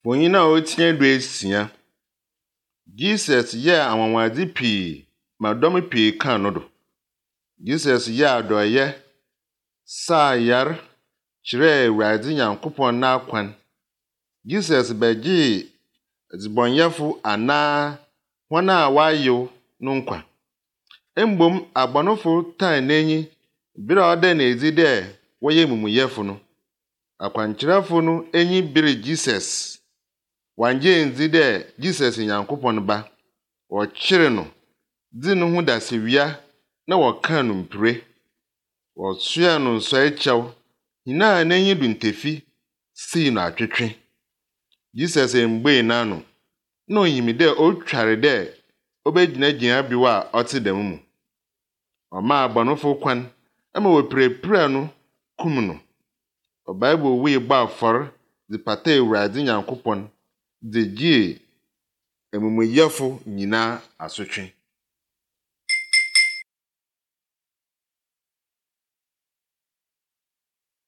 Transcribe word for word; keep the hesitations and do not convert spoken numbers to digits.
Fonyin a otie do esia. Jesus ye anwanwade pii ma dom pii kan no do. Jesus ye adoye sa yar kire Awurade Nyankopɔn na akwan. Jesus beji zibonyefo ana wana wayo no nkwa. Embom abonofo tan nenyi bira ode na ezi de woye mumuyefo no. Akwankyerefo no enyi biri Jesus. Wanje nzi de Jesus Nyankopɔn ba. O kyere no di no ho dasewia na wɔka no mpire. Wɔsoa no nsoe kyɛw. Hina nenyi du ntefi si no atwetwe. Jesus emgbe na no. Na oyimi de otware de obegyina gyina biwa ɔte dam mu. Ɔma abonofo kwan ama wɔpirepira no kum no. O Bible wi ba for di pata Awurade Nyankopɔn de gie emumuyefo nyina asotwe.